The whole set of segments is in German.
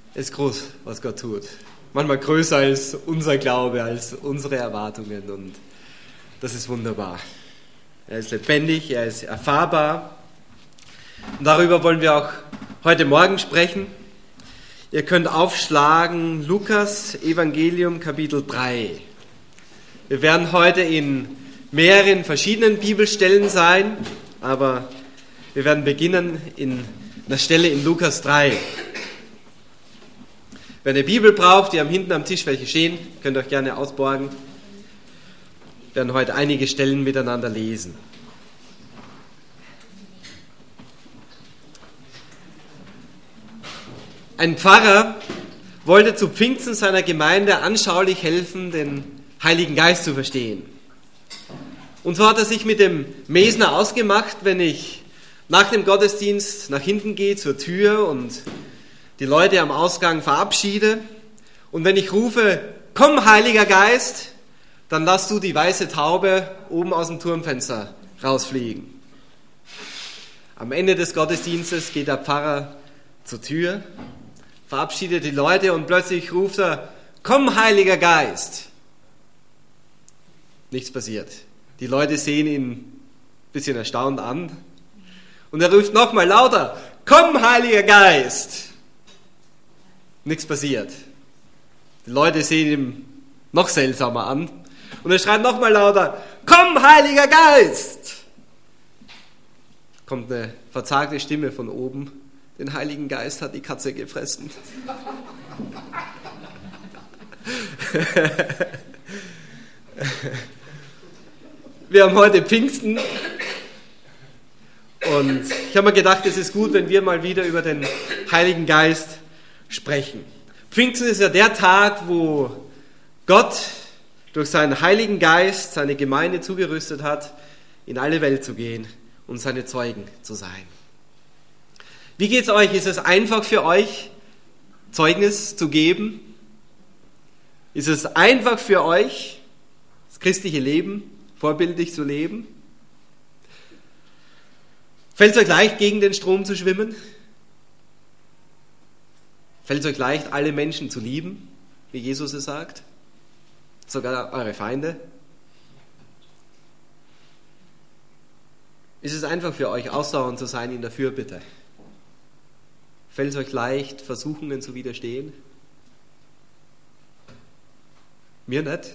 Es ist groß, was Gott tut. Manchmal größer als unser Glaube, als unsere Erwartungen. Und das ist wunderbar. Er ist lebendig, er ist erfahrbar. Und darüber wollen wir auch heute Morgen sprechen. Ihr könnt aufschlagen Lukas Evangelium Kapitel 3. Wir werden heute in mehreren verschiedenen Bibelstellen sein, aber wir werden beginnen in einer Stelle in Lukas 3. Wer eine Bibel braucht, die haben hinten am Tisch welche stehen, könnt ihr euch gerne ausborgen. Wir werden heute einige Stellen miteinander lesen. Ein Pfarrer wollte zu Pfingsten seiner Gemeinde anschaulich helfen, den Heiligen Geist zu verstehen. Und so hat er sich mit dem Mesner ausgemacht, wenn ich nach dem Gottesdienst nach hinten gehe zur Tür und die Leute am Ausgang verabschiede und wenn ich rufe, komm Heiliger Geist, dann lass du die weiße Taube oben aus dem Turmfenster rausfliegen. Am Ende des Gottesdienstes geht der Pfarrer zur Tür, verabschiedet die Leute und plötzlich ruft er, komm Heiliger Geist. Nichts passiert. Die Leute sehen ihn ein bisschen erstaunt an und er ruft nochmal lauter, komm Heiliger Geist. Nichts passiert. Die Leute sehen ihn noch seltsamer an und er schreit nochmal lauter, komm Heiliger Geist. Kommt eine verzagte Stimme von oben, den Heiligen Geist hat die Katze gefressen. Wir haben heute Pfingsten und ich habe mir gedacht, es ist gut, wenn wir mal wieder über den Heiligen Geist sprechen. Pfingsten ist ja der Tag, wo Gott durch seinen Heiligen Geist seine Gemeinde zugerüstet hat, in alle Welt zu gehen und seine Zeugen zu sein. Wie geht's euch? Ist es einfach für euch, Zeugnis zu geben? Ist es einfach für euch, das christliche Leben vorbildlich zu leben? Fällt es euch leicht, gegen den Strom zu schwimmen? Fällt es euch leicht, alle Menschen zu lieben, wie Jesus es sagt? Sogar eure Feinde? Ist es einfach für euch, ausdauernd zu sein in der Fürbitte? Fällt es euch leicht, Versuchungen zu widerstehen? Mir nicht.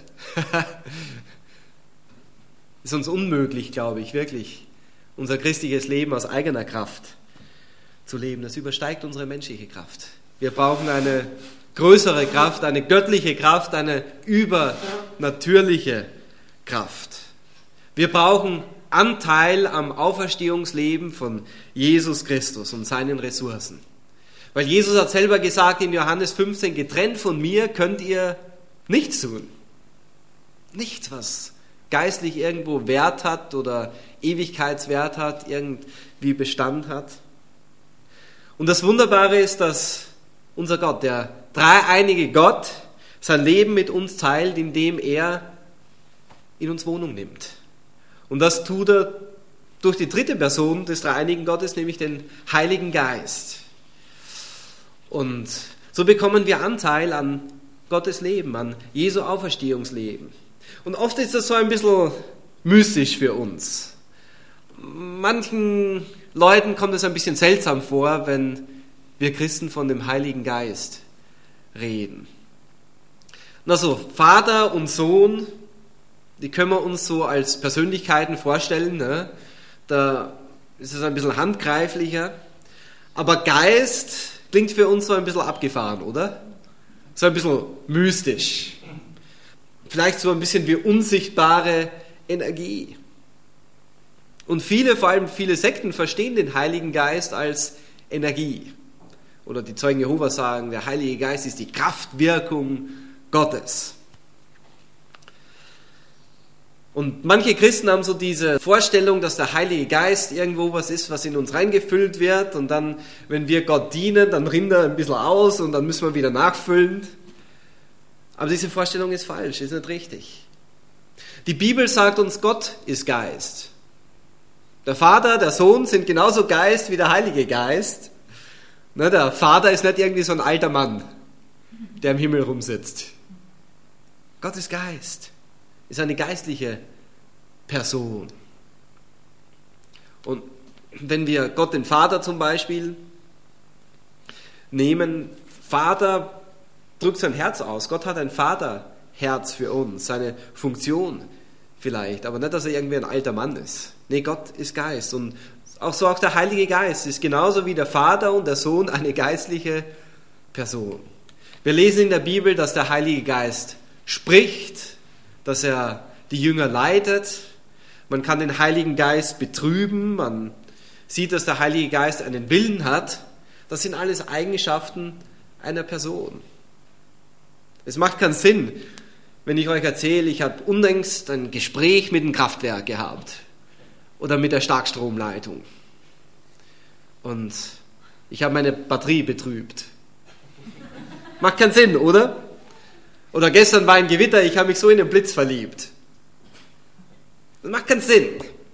Ist uns unmöglich, glaube ich, wirklich, unser christliches Leben aus eigener Kraft zu leben. Das übersteigt unsere menschliche Kraft. Wir brauchen eine größere Kraft, eine göttliche Kraft, eine übernatürliche Kraft. Wir brauchen Anteil am Auferstehungsleben von Jesus Christus und seinen Ressourcen. Weil Jesus hat selber gesagt in Johannes 15, getrennt von mir könnt ihr nichts tun. Nichts, was geistlich irgendwo Wert hat oder Ewigkeitswert hat, irgendwie Bestand hat. Und das Wunderbare ist, dass unser Gott, der dreieinige Gott, sein Leben mit uns teilt, indem er in uns Wohnung nimmt. Und das tut er durch die dritte Person des dreieinigen Gottes, nämlich den Heiligen Geist. Und so bekommen wir Anteil an Gottes Leben, an Jesu Auferstehungsleben. Und oft ist das so ein bisschen mystisch für uns. Manchen Leuten kommt es ein bisschen seltsam vor, wenn wir Christen von dem Heiligen Geist reden. Also Vater und Sohn, die können wir uns so als Persönlichkeiten vorstellen, ne? Da ist es ein bisschen handgreiflicher. Aber Geist klingt für uns so ein bisschen abgefahren, oder? So ein bisschen mystisch. Vielleicht so ein bisschen wie unsichtbare Energie. Und vor allem viele Sekten verstehen den Heiligen Geist als Energie. Oder die Zeugen Jehovas sagen, der Heilige Geist ist die Kraftwirkung Gottes. Und manche Christen haben so diese Vorstellung, dass der Heilige Geist irgendwo was ist, was in uns reingefüllt wird und dann, wenn wir Gott dienen, dann rinnt er ein bisschen aus und dann müssen wir wieder nachfüllen. Aber diese Vorstellung ist falsch, ist nicht richtig. Die Bibel sagt uns, Gott ist Geist. Der Vater, der Sohn sind genauso Geist wie der Heilige Geist. Ne, der Vater ist nicht irgendwie so ein alter Mann, der im Himmel rumsitzt. Gott ist Geist, ist eine geistliche Person. Und wenn wir Gott den Vater zum Beispiel nehmen, Vater drückt sein Herz aus. Gott hat ein Vaterherz für uns, seine Funktion vielleicht, aber nicht, dass er irgendwie ein alter Mann ist. Nee, Gott ist Geist und auch der Heilige Geist ist genauso wie der Vater und der Sohn eine geistliche Person. Wir lesen in der Bibel, dass der Heilige Geist spricht, dass er die Jünger leitet. Man kann den Heiligen Geist betrüben, man sieht, dass der Heilige Geist einen Willen hat. Das sind alles Eigenschaften einer Person. Es macht keinen Sinn, wenn ich euch erzähle, ich habe unlängst ein Gespräch mit dem Kraftwerk gehabt oder mit der Starkstromleitung und ich habe meine Batterie betrübt. Macht keinen Sinn, oder? Oder gestern war ein Gewitter, ich habe mich so in den Blitz verliebt. Das macht keinen Sinn.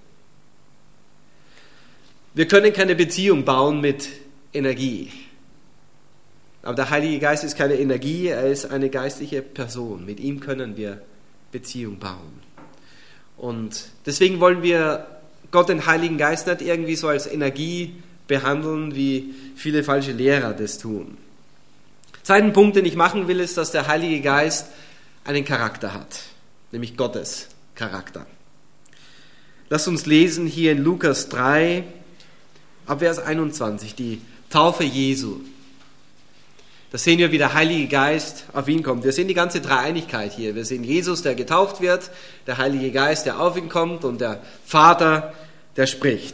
Wir können keine Beziehung bauen mit Energie. Aber der Heilige Geist ist keine Energie, er ist eine geistliche Person. Mit ihm können wir Beziehung bauen. Und deswegen wollen wir Gott, den Heiligen Geist, nicht irgendwie so als Energie behandeln, wie viele falsche Lehrer das tun. Zweiten Punkt, den ich machen will, ist, dass der Heilige Geist einen Charakter hat, nämlich Gottes Charakter. Lasst uns lesen hier in Lukas 3, ab Vers 21, die Taufe Jesu. Da sehen wir, wie der Heilige Geist auf ihn kommt. Wir sehen die ganze Dreieinigkeit hier. Wir sehen Jesus, der getauft wird, der Heilige Geist, der auf ihn kommt und der Vater, der spricht.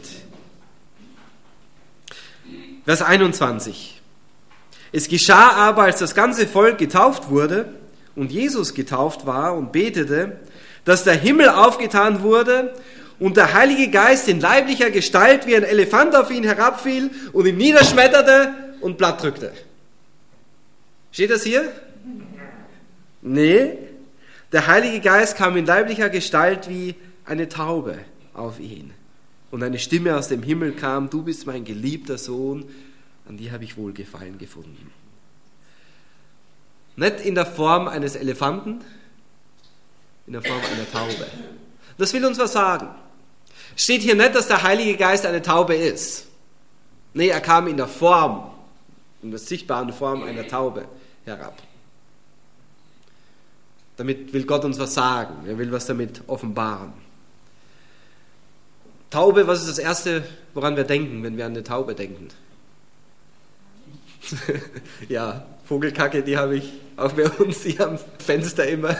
Vers 21. Es geschah aber, als das ganze Volk getauft wurde und Jesus getauft war und betete, dass der Himmel aufgetan wurde und der Heilige Geist in leiblicher Gestalt wie ein Elefant auf ihn herabfiel und ihn niederschmetterte und plattdrückte. Steht das hier? Nee. Der Heilige Geist kam in leiblicher Gestalt wie eine Taube auf ihn. Und eine Stimme aus dem Himmel kam, du bist mein geliebter Sohn, an dir habe ich Wohlgefallen gefunden. Nicht in der Form eines Elefanten, in der Form einer Taube. Das will uns was sagen. Steht hier nicht, dass der Heilige Geist eine Taube ist. Nee, er kam in der Form, in der sichtbaren Form einer Taube herab. Damit will Gott uns was sagen. Er will was damit offenbaren. Taube, was ist das Erste, woran wir denken, wenn wir an eine Taube denken? Ja, Vogelkacke, die habe ich auch bei uns hier am Fenster immer.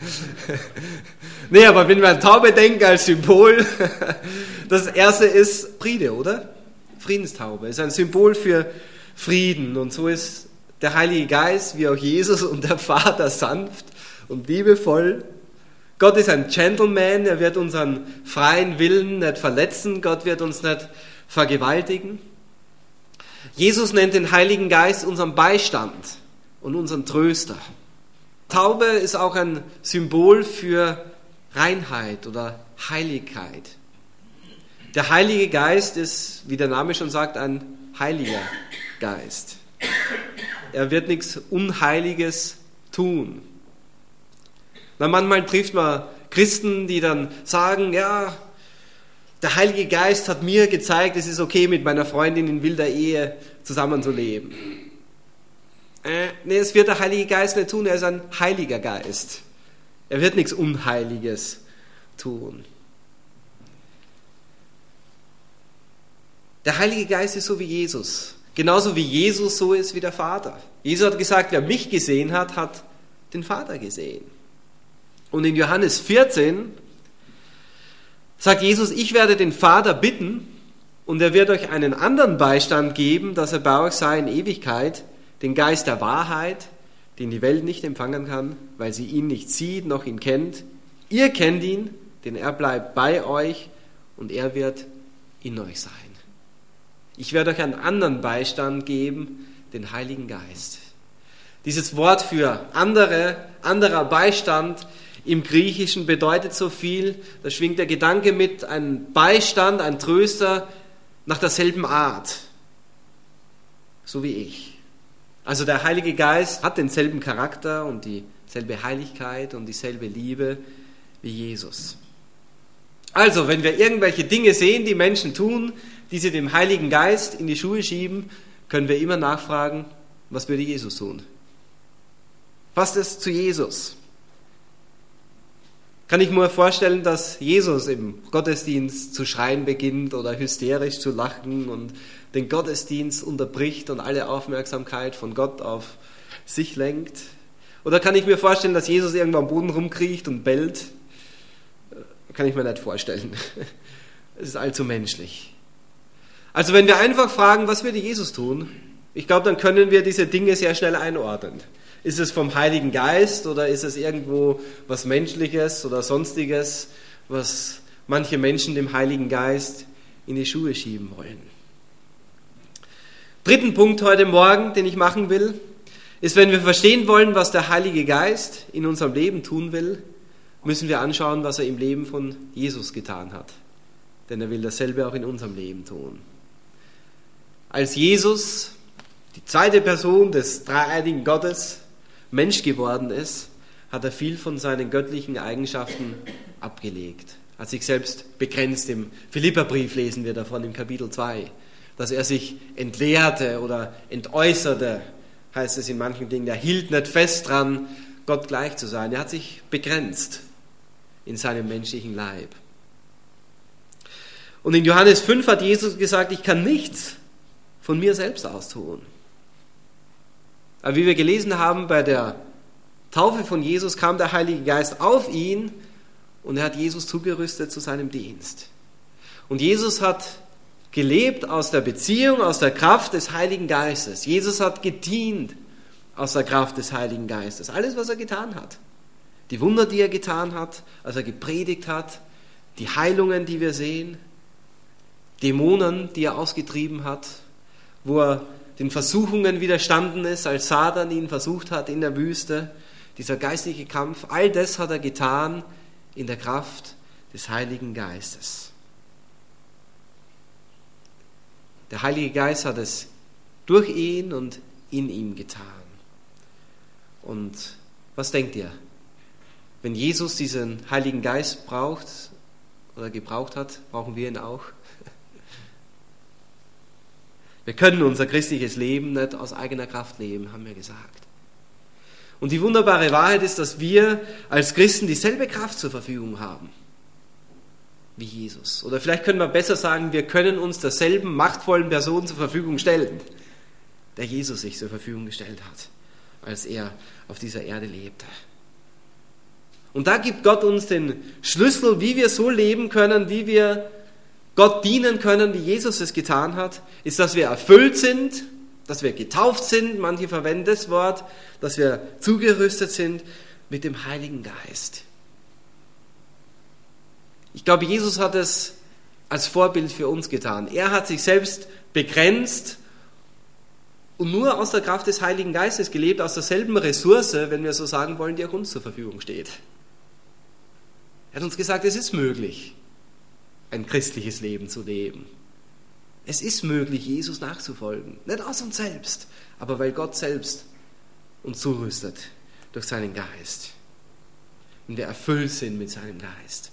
Nee, aber wenn wir an Taube denken als Symbol, das Erste ist Friede, oder? Friedenstaube ist ein Symbol für Frieden. Und so ist der Heilige Geist, wie auch Jesus und der Vater, sanft und liebevoll. Gott ist ein Gentleman, er wird unseren freien Willen nicht verletzen, Gott wird uns nicht vergewaltigen. Jesus nennt den Heiligen Geist unseren Beistand und unseren Tröster. Taube ist auch ein Symbol für Reinheit oder Heiligkeit. Der Heilige Geist ist, wie der Name schon sagt, ein heiliger Geist. Er wird nichts Unheiliges tun. Na, manchmal trifft man Christen, die dann sagen, ja, der Heilige Geist hat mir gezeigt, es ist okay, mit meiner Freundin in wilder Ehe zusammenzuleben. Nee, es wird der Heilige Geist nicht tun, er ist ein heiliger Geist. Er wird nichts Unheiliges tun. Der Heilige Geist ist so wie Jesus. Genauso wie Jesus so ist wie der Vater. Jesus hat gesagt, wer mich gesehen hat, hat den Vater gesehen. Und in Johannes 14 sagt Jesus, ich werde den Vater bitten und er wird euch einen anderen Beistand geben, dass er bei euch sei in Ewigkeit, den Geist der Wahrheit, den die Welt nicht empfangen kann, weil sie ihn nicht sieht noch ihn kennt. Ihr kennt ihn, denn er bleibt bei euch und er wird in euch sein. Ich werde euch einen anderen Beistand geben, den Heiligen Geist. Dieses Wort für anderer Beistand im Griechischen bedeutet so viel, da schwingt der Gedanke mit, ein Beistand, ein Tröster nach derselben Art. so wie ich. Also der Heilige Geist hat denselben Charakter und dieselbe Heiligkeit und dieselbe Liebe wie Jesus. Also, wenn wir irgendwelche Dinge sehen, die Menschen tun, die sie dem Heiligen Geist in die Schuhe schieben, können wir immer nachfragen, was würde Jesus tun? Passt es zu Jesus? Kann ich mir vorstellen, dass Jesus im Gottesdienst zu schreien beginnt oder hysterisch zu lachen und den Gottesdienst unterbricht und alle Aufmerksamkeit von Gott auf sich lenkt? Oder kann ich mir vorstellen, dass Jesus irgendwo am Boden rumkriecht und bellt? Kann ich mir nicht vorstellen. Es ist allzu menschlich. Also wenn wir einfach fragen, was würde Jesus tun? Ich glaube, dann können wir diese Dinge sehr schnell einordnen. Ist es vom Heiligen Geist oder ist es irgendwo was Menschliches oder Sonstiges, was manche Menschen dem Heiligen Geist in die Schuhe schieben wollen? Dritten Punkt heute Morgen, den ich machen will, ist, wenn wir verstehen wollen, was der Heilige Geist in unserem Leben tun will, müssen wir anschauen, was er im Leben von Jesus getan hat. Denn er will dasselbe auch in unserem Leben tun. Als Jesus, die zweite Person des dreieinigen Gottes, Mensch geworden ist, hat er viel von seinen göttlichen Eigenschaften abgelegt. Hat sich selbst begrenzt. Im Philipperbrief lesen wir davon im Kapitel 2, dass er sich entleerte oder entäußerte, heißt es in manchen Dingen. Er hielt nicht fest dran, Gott gleich zu sein. Er hat sich begrenzt in seinem menschlichen Leib. Und in Johannes 5 hat Jesus gesagt, ich kann nichts von mir selbst aus tun. Aber wie wir gelesen haben, bei der Taufe von Jesus kam der Heilige Geist auf ihn und er hat Jesus zugerüstet zu seinem Dienst. Und Jesus hat gelebt aus der Beziehung, aus der Kraft des Heiligen Geistes. Jesus hat gedient aus der Kraft des Heiligen Geistes. Alles, was er getan hat. Die Wunder, die er getan hat, als er gepredigt hat, die Heilungen, die wir sehen, Dämonen, die er ausgetrieben hat, wo er den Versuchungen widerstanden ist, als Satan ihn versucht hat in der Wüste, dieser geistliche Kampf, all das hat er getan in der Kraft des Heiligen Geistes. Der Heilige Geist hat es durch ihn und in ihm getan. Und was denkt ihr? Wenn Jesus diesen Heiligen Geist braucht oder gebraucht hat, brauchen wir ihn auch. Wir können unser christliches Leben nicht aus eigener Kraft leben, haben wir gesagt. Und die wunderbare Wahrheit ist, dass wir als Christen dieselbe Kraft zur Verfügung haben wie Jesus. Oder vielleicht können wir besser sagen, wir können uns derselben machtvollen Person zur Verfügung stellen, der Jesus sich zur Verfügung gestellt hat, als er auf dieser Erde lebte. Und da gibt Gott uns den Schlüssel, wie wir so leben können, wie wir Gott dienen können, wie Jesus es getan hat, ist, dass wir erfüllt sind, dass wir getauft sind, manche verwenden das Wort, dass wir zugerüstet sind mit dem Heiligen Geist. Ich glaube, Jesus hat es als Vorbild für uns getan. Er hat sich selbst begrenzt und nur aus der Kraft des Heiligen Geistes gelebt, aus derselben Ressource, wenn wir so sagen wollen, die auch uns zur Verfügung steht. Er hat uns gesagt, es ist möglich, ein christliches Leben zu leben. Es ist möglich, Jesus nachzufolgen. Nicht aus uns selbst, aber weil Gott selbst uns zurüstet durch seinen Geist. Und wir erfüllt sind mit seinem Geist.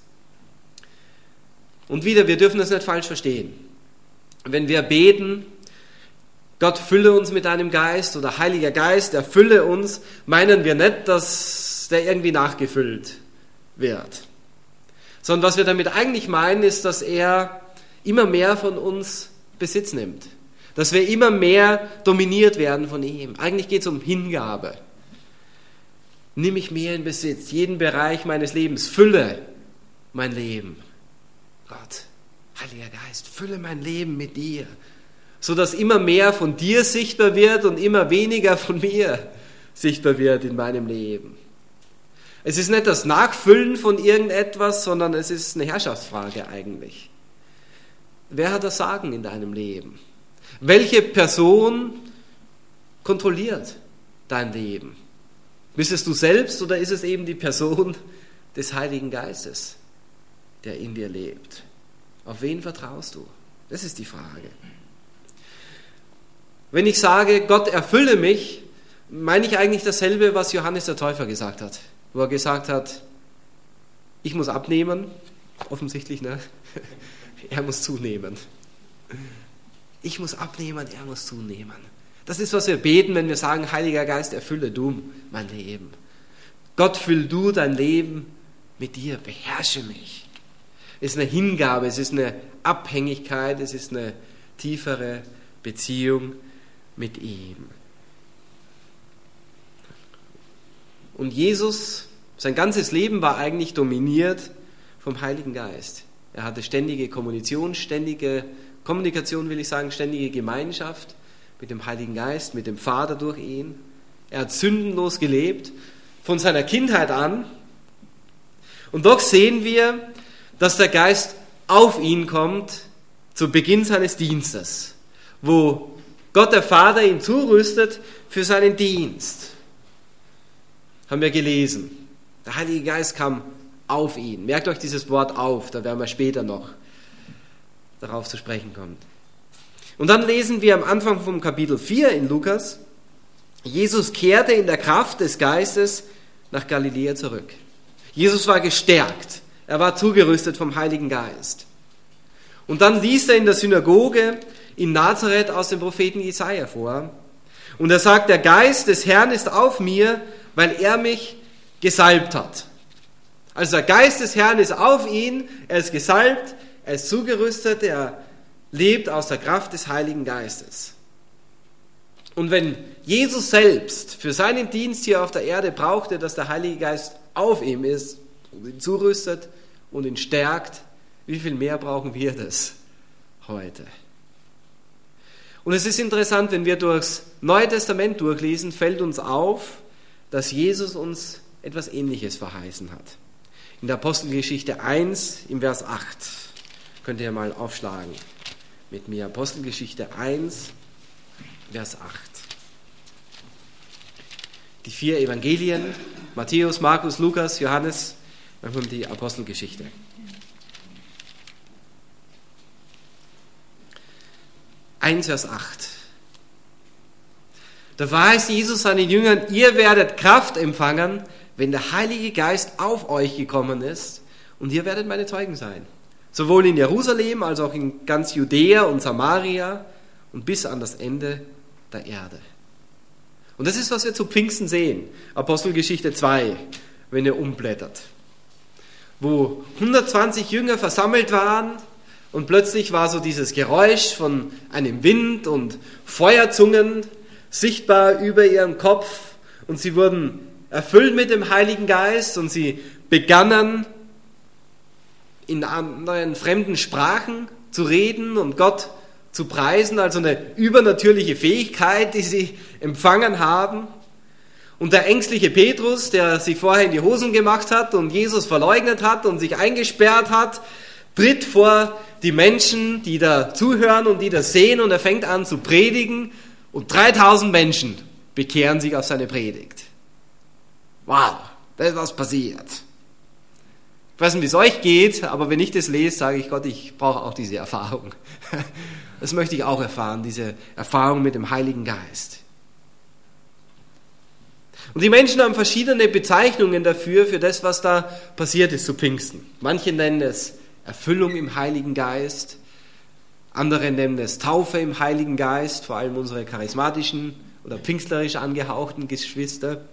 Und wieder, wir dürfen das nicht falsch verstehen. Wenn wir beten, Gott fülle uns mit deinem Geist oder Heiliger Geist, erfülle uns, meinen wir nicht, dass der irgendwie nachgefüllt wird. Sondern was wir damit eigentlich meinen, ist, dass er immer mehr von uns Besitz nimmt. Dass wir immer mehr dominiert werden von ihm. Eigentlich geht es um Hingabe. Nimm mich mehr in Besitz, jeden Bereich meines Lebens, fülle mein Leben. Gott, Heiliger Geist, fülle mein Leben mit dir, sodass immer mehr von dir sichtbar wird und immer weniger von mir sichtbar wird in meinem Leben. Es ist nicht das Nachfüllen von irgendetwas, sondern es ist eine Herrschaftsfrage eigentlich. Wer hat das Sagen in deinem Leben? Welche Person kontrolliert dein Leben? Bist es du selbst oder ist es eben die Person des Heiligen Geistes, der in dir lebt? Auf wen vertraust du? Das ist die Frage. Wenn ich sage, Gott erfülle mich, meine ich eigentlich dasselbe, was Johannes der Täufer gesagt hat. Wo er gesagt hat, ich muss abnehmen, offensichtlich, ne? Er muss zunehmen. Ich muss abnehmen, er muss zunehmen. Das ist, was wir beten, wenn wir sagen, Heiliger Geist, erfülle du mein Leben. Gott, füll du dein Leben mit dir, beherrsche mich. Es ist eine Hingabe, es ist eine Abhängigkeit, es ist eine tiefere Beziehung mit ihm. Und Jesus, sein ganzes Leben war eigentlich dominiert vom Heiligen Geist. Er hatte ständige Kommunikation, ständige Gemeinschaft mit dem Heiligen Geist, mit dem Vater durch ihn. Er hat sündenlos gelebt, von seiner Kindheit an. Und doch sehen wir, dass der Geist auf ihn kommt zu Beginn seines Dienstes, wo Gott der Vater ihn zurüstet für seinen Dienst. Haben wir gelesen. Der Heilige Geist kam auf ihn. Merkt euch dieses Wort auf, da werden wir später noch darauf zu sprechen kommen. Und dann lesen wir am Anfang vom Kapitel 4 in Lukas, Jesus kehrte in der Kraft des Geistes nach Galiläa zurück. Jesus war gestärkt, er war zugerüstet vom Heiligen Geist. Und dann liest er in der Synagoge in Nazareth aus dem Propheten Jesaja vor. Und er sagt, der Geist des Herrn ist auf mir, weil er mich gesalbt hat. Also der Geist des Herrn ist auf ihn, er ist gesalbt, er ist zugerüstet, er lebt aus der Kraft des Heiligen Geistes. Und wenn Jesus selbst für seinen Dienst hier auf der Erde brauchte, dass der Heilige Geist auf ihm ist und ihn zurüstet und ihn stärkt, wie viel mehr brauchen wir das heute? Und es ist interessant, wenn wir durchs Neue Testament durchlesen, fällt uns auf, dass Jesus uns etwas Ähnliches verheißen hat. In der Apostelgeschichte 1, im Vers 8, könnt ihr mal aufschlagen mit mir. Apostelgeschichte 1, Vers 8. Die 4 Evangelien, Matthäus, Markus, Lukas, Johannes, dann kommt die Apostelgeschichte. Vers 8. Da verheißt Jesus seinen Jüngern, ihr werdet Kraft empfangen, wenn der Heilige Geist auf euch gekommen ist, und ihr werdet meine Zeugen sein. Sowohl in Jerusalem als auch in ganz Judäa und Samaria und bis an das Ende der Erde. Und das ist, was wir zu Pfingsten sehen. Apostelgeschichte 2, wenn ihr umblättert. Wo 120 Jünger versammelt waren und plötzlich war so dieses Geräusch von einem Wind und Feuerzungen sichtbar über ihrem Kopf und sie wurden erfüllt mit dem Heiligen Geist und sie begannen in anderen fremden Sprachen zu reden und Gott zu preisen, also eine übernatürliche Fähigkeit, die sie empfangen haben. Und der ängstliche Petrus, der sich vorher in die Hosen gemacht hat und Jesus verleugnet hat und sich eingesperrt hat, tritt vor die Menschen, die da zuhören und die das sehen, und er fängt an zu predigen und 3000 Menschen bekehren sich auf seine Predigt. Wow, da ist was passiert. Ich weiß nicht, wie es euch geht, aber wenn ich das lese, sage ich, Gott, ich brauche auch diese Erfahrung. Das möchte ich auch erfahren, diese Erfahrung mit dem Heiligen Geist. Und die Menschen haben verschiedene Bezeichnungen dafür, für das, was da passiert ist zu Pfingsten. Manche nennen es Erfüllung im Heiligen Geist, andere nennen es Taufe im Heiligen Geist, vor allem unsere charismatischen oder pfingstlerisch angehauchten Geschwister.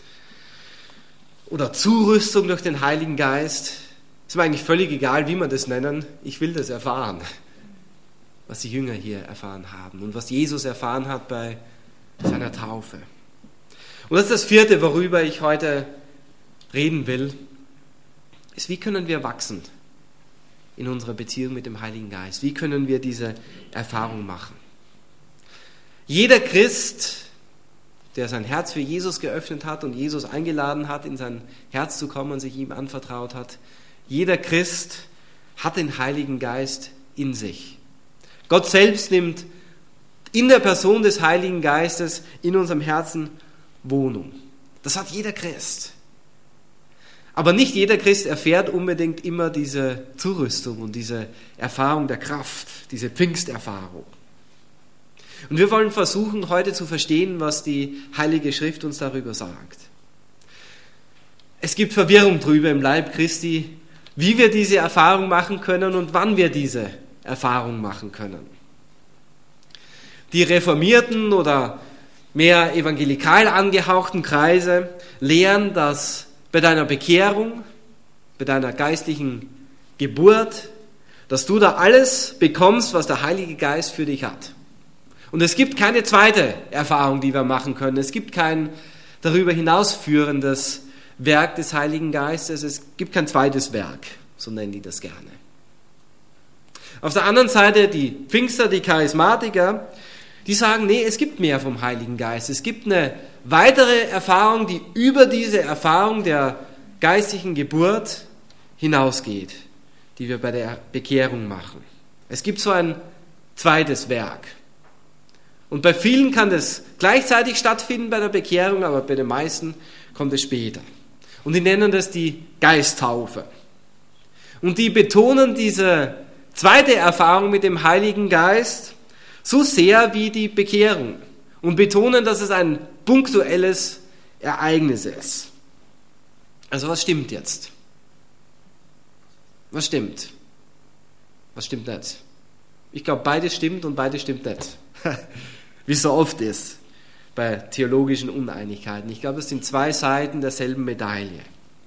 Oder Zurüstung durch den Heiligen Geist. Ist mir eigentlich völlig egal, wie man das nennen. Ich will das erfahren, was die Jünger hier erfahren haben und was Jesus erfahren hat bei seiner Taufe. Und das ist das 4., worüber ich heute reden will, ist, wie können wir wachsen in unserer Beziehung mit dem Heiligen Geist? Wie können wir diese Erfahrung machen? Jeder Christ, der sein Herz für Jesus geöffnet hat und Jesus eingeladen hat, in sein Herz zu kommen und sich ihm anvertraut hat, jeder Christ hat den Heiligen Geist in sich. Gott selbst nimmt in der Person des Heiligen Geistes in unserem Herzen Wohnung. Das hat jeder Christ. Aber nicht jeder Christ erfährt unbedingt immer diese Zurüstung und diese Erfahrung der Kraft, diese Pfingsterfahrung. Und wir wollen versuchen, heute zu verstehen, was die Heilige Schrift uns darüber sagt. Es gibt Verwirrung drüber im Leib Christi, wie wir diese Erfahrung machen können und wann wir diese Erfahrung machen können. Die reformierten oder mehr evangelikal angehauchten Kreise lehren, dass bei deiner Bekehrung, bei deiner geistlichen Geburt, dass du da alles bekommst, was der Heilige Geist für dich hat. Und es gibt keine zweite Erfahrung, die wir machen können. Es gibt kein darüber hinausführendes Werk des Heiligen Geistes. Es gibt kein zweites Werk, so nennen die das gerne. Auf der anderen Seite die Pfingster, die Charismatiker, die sagen, nee, es gibt mehr vom Heiligen Geist. Es gibt eine weitere Erfahrung, die über diese Erfahrung der geistlichen Geburt hinausgeht, die wir bei der Bekehrung machen. Es gibt so ein zweites Werk. Und bei vielen kann das gleichzeitig stattfinden bei der Bekehrung, aber bei den meisten kommt es später. Und die nennen das die Geisttaufe. Und die betonen diese zweite Erfahrung mit dem Heiligen Geist so sehr wie die Bekehrung und betonen, dass es ein punktuelles Ereignis ist. Also was stimmt jetzt? Was stimmt? Was stimmt nicht? Ich glaube, beides stimmt und beides stimmt nicht. Wie es so oft ist bei theologischen Uneinigkeiten. Ich glaube, es sind zwei Seiten derselben Medaille.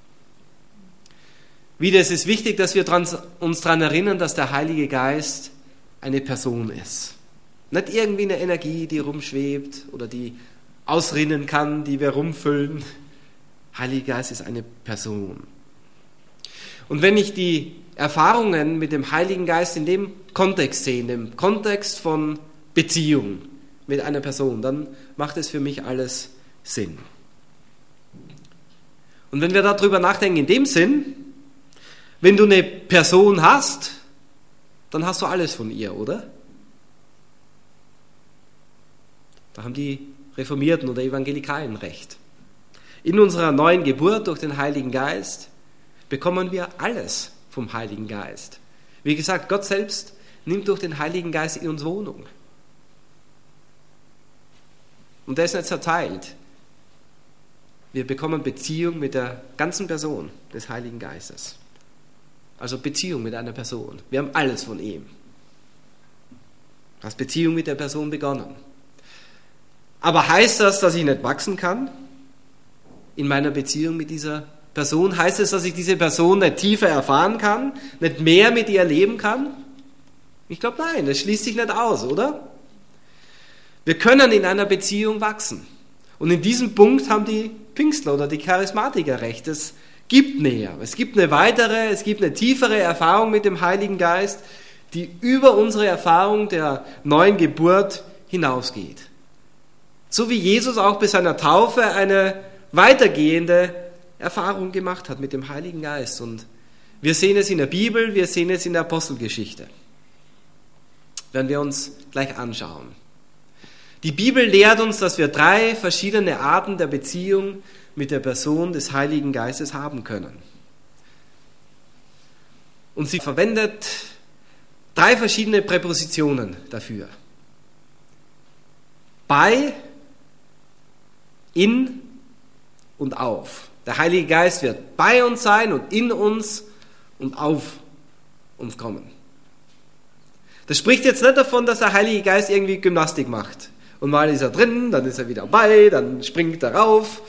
Wieder, es ist wichtig, dass wir uns daran erinnern, dass der Heilige Geist eine Person ist. Nicht irgendwie eine Energie, die rumschwebt oder die ausrinnen kann, die wir rumfüllen. Heiliger Geist ist eine Person. Und wenn ich die Erfahrungen mit dem Heiligen Geist in dem Kontext sehe, in dem Kontext von Beziehung mit einer Person, dann macht es für mich alles Sinn. Und wenn wir darüber nachdenken, in dem Sinn, wenn du eine Person hast, dann hast du alles von ihr, oder? Da haben die Reformierten oder Evangelikalen recht. In unserer neuen Geburt durch den Heiligen Geist bekommen wir alles vom Heiligen Geist. Wie gesagt, Gott selbst nimmt durch den Heiligen Geist in uns Wohnung. Und der ist nicht zerteilt. Wir bekommen Beziehung mit der ganzen Person des Heiligen Geistes. Also Beziehung mit einer Person. Wir haben alles von ihm. Du hast Beziehung mit der Person begonnen. Aber heißt das, dass ich nicht wachsen kann in meiner Beziehung mit dieser Person? Heißt es, dass ich diese Person nicht tiefer erfahren kann, nicht mehr mit ihr leben kann? Ich glaube, nein, das schließt sich nicht aus, oder? Wir können in einer Beziehung wachsen. Und in diesem Punkt haben die Pfingstler oder die Charismatiker recht. Es gibt näher. Es gibt eine weitere, es gibt eine tiefere Erfahrung mit dem Heiligen Geist, die über unsere Erfahrung der neuen Geburt hinausgeht. So wie Jesus auch bei seiner Taufe eine weitergehende Erfahrung gemacht hat mit dem Heiligen Geist. Und wir sehen es in der Bibel, wir sehen es in der Apostelgeschichte. Werden wir uns gleich anschauen. Die Bibel lehrt uns, dass wir 3 verschiedene Arten der Beziehung mit der Person des Heiligen Geistes haben können. Und sie verwendet 3 verschiedene Präpositionen dafür. Bei, in und auf. Der Heilige Geist wird bei uns sein und in uns und auf uns kommen. Das spricht jetzt nicht davon, dass der Heilige Geist irgendwie Gymnastik macht. Und mal ist er drin, dann ist er wieder bei, dann springt er rauf.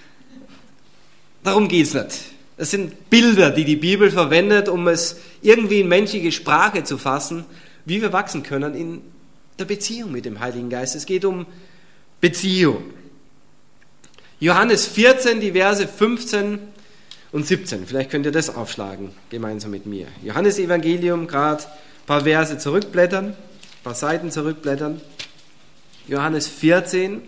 Darum geht es nicht. Das sind Bilder, die die Bibel verwendet, um es irgendwie in menschliche Sprache zu fassen, wie wir wachsen können in der Beziehung mit dem Heiligen Geist. Es geht um Beziehung. Johannes 14, die Verse 15 und 17. Vielleicht könnt ihr das aufschlagen, gemeinsam mit mir. Johannes Evangelium, gerade ein paar Verse zurückblättern, ein paar Seiten zurückblättern. Johannes 14.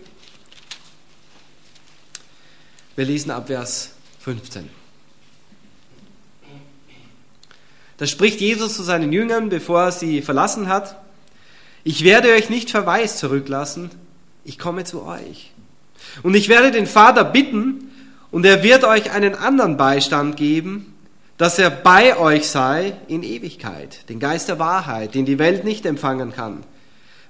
Wir lesen ab Vers 15. Da spricht Jesus zu seinen Jüngern, bevor er sie verlassen hat: Ich werde euch nicht verwaist zurücklassen, ich komme zu euch. Und ich werde den Vater bitten, und er wird euch einen anderen Beistand geben, dass er bei euch sei in Ewigkeit, den Geist der Wahrheit, den die Welt nicht empfangen kann,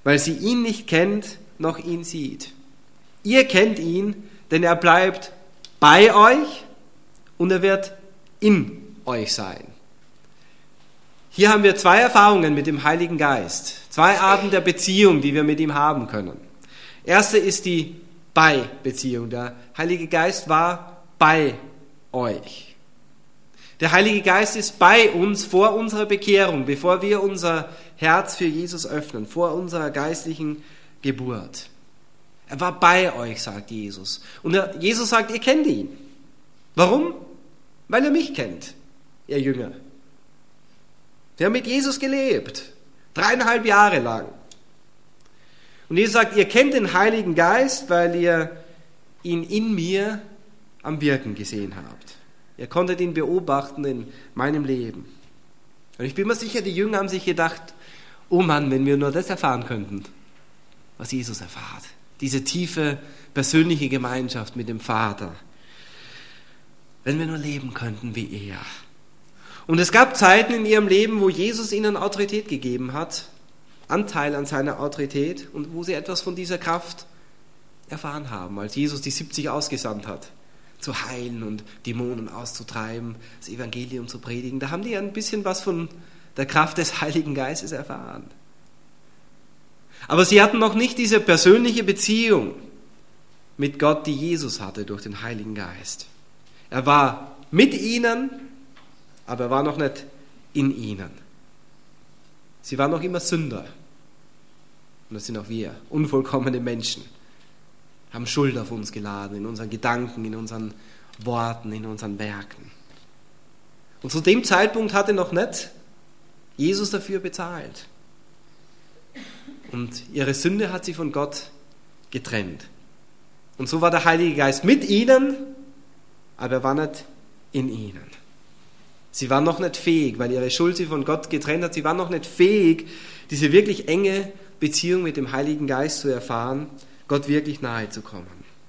weil sie ihn nicht kennt, noch ihn sieht. Ihr kennt ihn, denn er bleibt bei euch und er wird in euch sein. Hier haben wir zwei Erfahrungen mit dem Heiligen Geist, zwei Arten der Beziehung, die wir mit ihm haben können. Erste ist die Bei-Beziehung. Der Heilige Geist war bei euch. Der Heilige Geist ist bei uns vor unserer Bekehrung, bevor wir unser Herz für Jesus öffnen, vor unserer geistlichen Geburt. Er war bei euch, sagt Jesus. Und Jesus sagt, ihr kennt ihn. Warum? Weil er mich kennt, ihr Jünger. Wir haben mit Jesus gelebt, 3,5 Jahre lang. Und Jesus sagt, ihr kennt den Heiligen Geist, weil ihr ihn in mir am Wirken gesehen habt. Ihr konntet ihn beobachten in meinem Leben. Und ich bin mir sicher, die Jünger haben sich gedacht, oh Mann, wenn wir nur das erfahren könnten, was Jesus erfahrt. Diese tiefe persönliche Gemeinschaft mit dem Vater. Wenn wir nur leben könnten wie er. Und es gab Zeiten in ihrem Leben, wo Jesus ihnen Autorität gegeben hat, Anteil an seiner Autorität und wo sie etwas von dieser Kraft erfahren haben, als Jesus die 70 ausgesandt hat, zu heilen und Dämonen auszutreiben, das Evangelium zu predigen. Da haben die ein bisschen was von der Kraft des Heiligen Geistes erfahren. Aber sie hatten noch nicht diese persönliche Beziehung mit Gott, die Jesus hatte durch den Heiligen Geist. Er war mit ihnen, aber er war noch nicht in ihnen. Sie waren noch immer Sünder. Und das sind auch wir, unvollkommene Menschen. Haben Schuld auf uns geladen, in unseren Gedanken, in unseren Worten, in unseren Werken. Und zu dem Zeitpunkt hatte noch nicht Jesus dafür bezahlt. Und ihre Sünde hat sie von Gott getrennt. Und so war der Heilige Geist mit ihnen, aber er war nicht in ihnen. Sie waren noch nicht fähig, weil ihre Schuld sie von Gott getrennt hat, sie waren noch nicht fähig, diese wirklich enge Beziehung mit dem Heiligen Geist zu erfahren, Gott wirklich nahe zu kommen.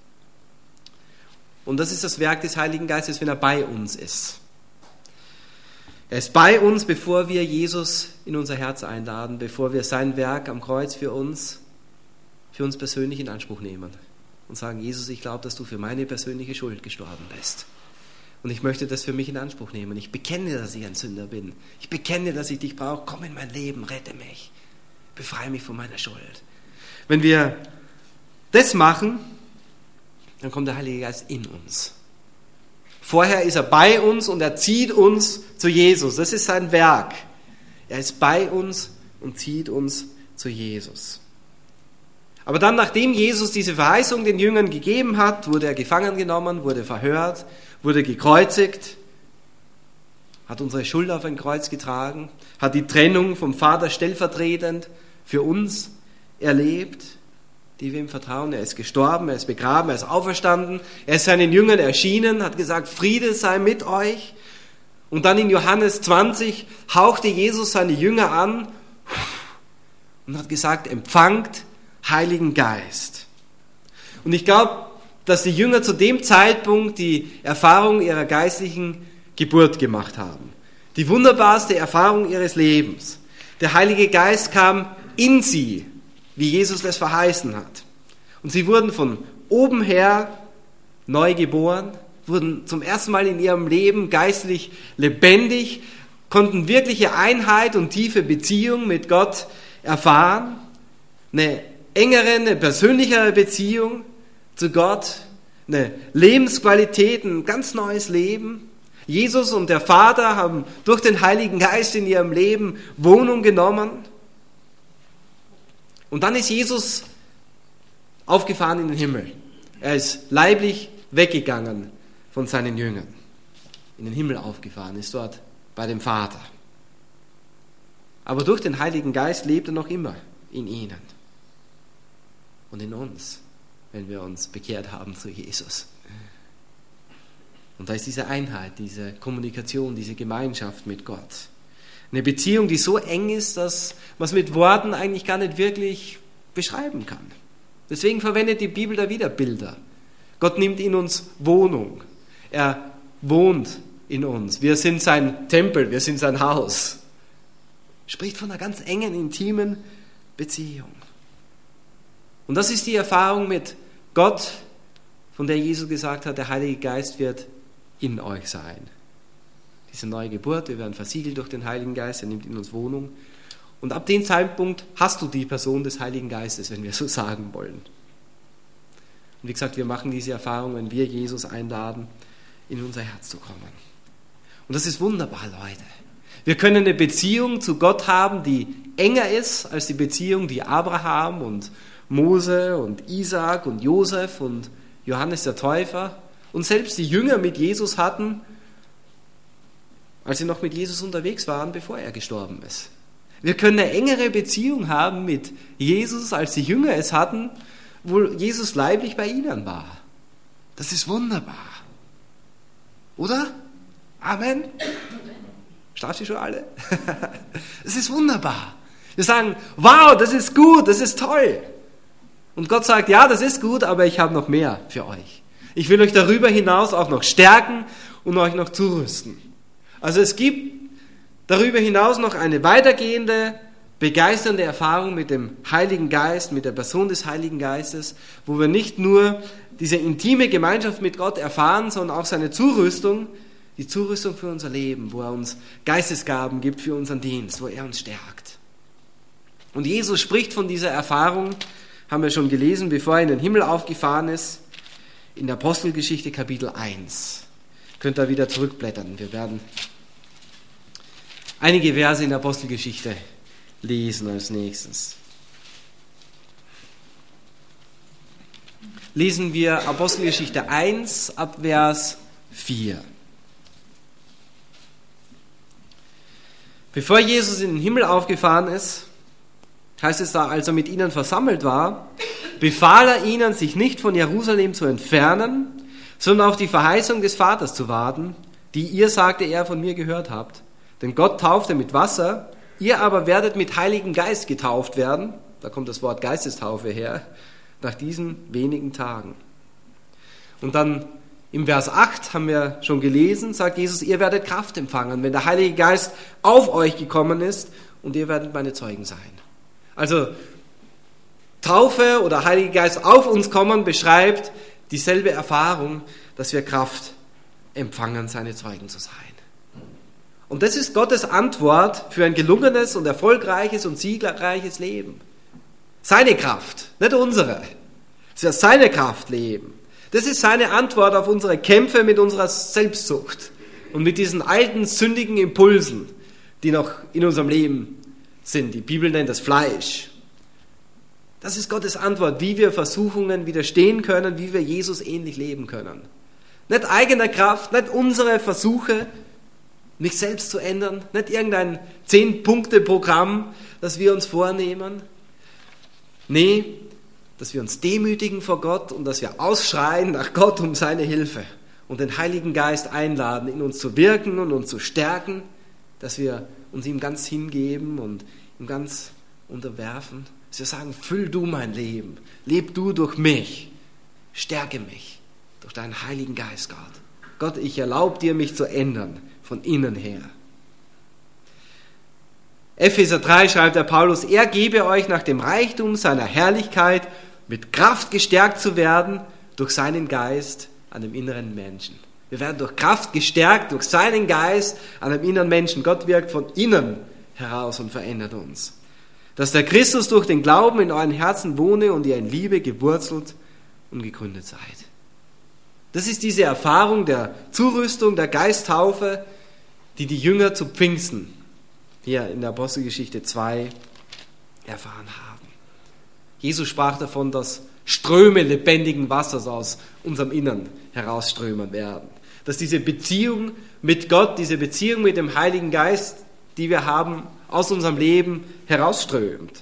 Und das ist das Werk des Heiligen Geistes, wenn er bei uns ist. Er ist bei uns, bevor wir Jesus in unser Herz einladen, bevor wir sein Werk am Kreuz für uns persönlich in Anspruch nehmen und sagen, Jesus, ich glaube, dass du für meine persönliche Schuld gestorben bist. Und ich möchte das für mich in Anspruch nehmen. Ich bekenne, dass ich ein Sünder bin. Ich bekenne, dass ich dich brauche. Komm in mein Leben, rette mich. Befreie mich von meiner Schuld. Wenn wir das machen, dann kommt der Heilige Geist in uns. Vorher ist er bei uns und er zieht uns zu Jesus. Das ist sein Werk. Er ist bei uns und zieht uns zu Jesus. Aber dann, nachdem Jesus diese Verheißung den Jüngern gegeben hat, wurde er gefangen genommen, wurde verhört, wurde gekreuzigt, hat unsere Schuld auf ein Kreuz getragen, hat die Trennung vom Vater stellvertretend für uns erlebt, die wir ihm vertrauen. Er ist gestorben, er ist begraben, er ist auferstanden, er ist seinen Jüngern erschienen, hat gesagt, Friede sei mit euch. Und dann in Johannes 20 hauchte Jesus seine Jünger an und hat gesagt, empfangt Heiligen Geist. Und ich glaube, dass die Jünger zu dem Zeitpunkt die Erfahrung ihrer geistlichen Geburt gemacht haben. Die wunderbarste Erfahrung ihres Lebens. Der Heilige Geist kam in sie, wie Jesus das verheißen hat. Und sie wurden von oben her neu geboren, wurden zum ersten Mal in ihrem Leben geistlich lebendig, konnten wirkliche Einheit und tiefe Beziehung mit Gott erfahren, eine engere, eine persönlichere Beziehung zu Gott, eine Lebensqualität, ein ganz neues Leben. Jesus und der Vater haben durch den Heiligen Geist in ihrem Leben Wohnung genommen. Und dann ist Jesus aufgefahren in den Himmel. Er ist leiblich weggegangen von seinen Jüngern. In den Himmel aufgefahren, ist dort bei dem Vater. Aber durch den Heiligen Geist lebt er noch immer in ihnen. Und in uns, wenn wir uns bekehrt haben zu Jesus. Und da ist diese Einheit, diese Kommunikation, diese Gemeinschaft mit Gott. Eine Beziehung, die so eng ist, dass man es mit Worten eigentlich gar nicht wirklich beschreiben kann. Deswegen verwendet die Bibel da wieder Bilder. Gott nimmt in uns Wohnung. Er wohnt in uns. Wir sind sein Tempel, wir sind sein Haus. Spricht von einer ganz engen, intimen Beziehung. Und das ist die Erfahrung mit Gott, von der Jesus gesagt hat, der Heilige Geist wird in euch sein. Diese neue Geburt, wir werden versiegelt durch den Heiligen Geist, er nimmt in uns Wohnung. Und ab dem Zeitpunkt hast du die Person des Heiligen Geistes, wenn wir so sagen wollen. Und wie gesagt, wir machen diese Erfahrung, wenn wir Jesus einladen, in unser Herz zu kommen. Und das ist wunderbar, Leute. Wir können eine Beziehung zu Gott haben, die enger ist als die Beziehung, die Abraham und Mose und Isaak und Josef und Johannes der Täufer und selbst die Jünger mit Jesus hatten, als sie noch mit Jesus unterwegs waren, bevor er gestorben ist. Wir können eine engere Beziehung haben mit Jesus, als die Jünger es hatten, wo Jesus leiblich bei ihnen war. Das ist wunderbar. Oder? Amen? Schlaft ihr schon alle? Es ist wunderbar. Wir sagen, wow, das ist gut, das ist toll. Und Gott sagt, ja, das ist gut, aber ich habe noch mehr für euch. Ich will euch darüber hinaus auch noch stärken und euch noch zurüsten. Also es gibt darüber hinaus noch eine weitergehende, begeisternde Erfahrung mit dem Heiligen Geist, mit der Person des Heiligen Geistes, wo wir nicht nur diese intime Gemeinschaft mit Gott erfahren, sondern auch seine Zurüstung, die Zurüstung für unser Leben, wo er uns Geistesgaben gibt für unseren Dienst, wo er uns stärkt. Und Jesus spricht von dieser Erfahrung, haben wir schon gelesen, bevor er in den Himmel aufgefahren ist, in der Apostelgeschichte Kapitel 1. Könnt ihr wieder zurückblättern. Wir werden einige Verse in der Apostelgeschichte lesen als nächstes. Lesen wir Apostelgeschichte 1 ab Vers 4. Bevor Jesus in den Himmel aufgefahren ist, heißt es da, als er mit ihnen versammelt war, befahl er ihnen, sich nicht von Jerusalem zu entfernen, sondern auf die Verheißung des Vaters zu warten, die ihr, sagte er, von mir gehört habt. Denn Gott taufte mit Wasser, ihr aber werdet mit Heiligen Geist getauft werden, da kommt das Wort Geistestaufe her, nach diesen wenigen Tagen. Und dann im Vers 8 haben wir schon gelesen, sagt Jesus, ihr werdet Kraft empfangen, wenn der Heilige Geist auf euch gekommen ist und ihr werdet meine Zeugen sein. Also Taufe oder Heiliger Geist auf uns kommen beschreibt dieselbe Erfahrung, dass wir Kraft empfangen, seine Zeugen zu sein. Und das ist Gottes Antwort für ein gelungenes und erfolgreiches und siegreiches Leben. Seine Kraft, nicht unsere. Es wird seine Kraft leben. Das ist seine Antwort auf unsere Kämpfe mit unserer Selbstsucht und mit diesen alten, sündigen Impulsen, die noch in unserem Leben sind. Die Bibel nennt das Fleisch. Das ist Gottes Antwort, wie wir Versuchungen widerstehen können, wie wir Jesus ähnlich leben können. Nicht eigener Kraft, nicht unsere Versuche, mich selbst zu ändern, nicht irgendein 10-Punkte-Programm, das wir uns vornehmen. Nee, dass wir uns demütigen vor Gott und dass wir ausschreien nach Gott um seine Hilfe und den Heiligen Geist einladen, in uns zu wirken und uns zu stärken, dass wir uns ihm ganz hingeben und ihm ganz unterwerfen. Dass wir sagen, füll du mein Leben, leb du durch mich, stärke mich durch deinen Heiligen Geist, Gott. Gott, ich erlaube dir, mich zu ändern, von innen her. Epheser 3 schreibt der Paulus, er gebe euch nach dem Reichtum seiner Herrlichkeit mit Kraft gestärkt zu werden durch seinen Geist an dem inneren Menschen. Wir werden durch Kraft gestärkt, durch seinen Geist an dem inneren Menschen. Gott wirkt von innen heraus und verändert uns. Dass der Christus durch den Glauben in euren Herzen wohne und ihr in Liebe gewurzelt und gegründet seid. Das ist diese Erfahrung der Zurüstung, der Geisttaufe, die die Jünger zu Pfingsten hier in der Apostelgeschichte 2 erfahren haben. Jesus sprach davon, dass Ströme lebendigen Wassers aus unserem Innern herausströmen werden. Dass diese Beziehung mit Gott, diese Beziehung mit dem Heiligen Geist, die wir haben, aus unserem Leben herausströmt.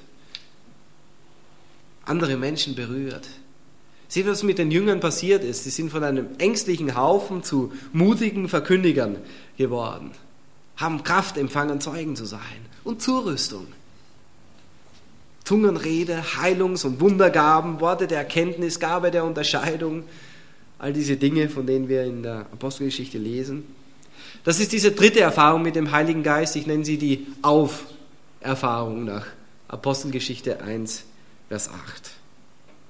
Andere Menschen berührt. Seht, was mit den Jüngern passiert ist. Sie sind von einem ängstlichen Haufen zu mutigen Verkündigern geworden. Haben Kraft empfangen, Zeugen zu sein. Und Zurüstung. Zungenrede, Heilungs- und Wundergaben, Worte der Erkenntnis, Gabe der Unterscheidung. All diese Dinge, von denen wir in der Apostelgeschichte lesen. Das ist diese dritte Erfahrung mit dem Heiligen Geist. Ich nenne sie die Auferfahrung nach Apostelgeschichte 1, Vers 8.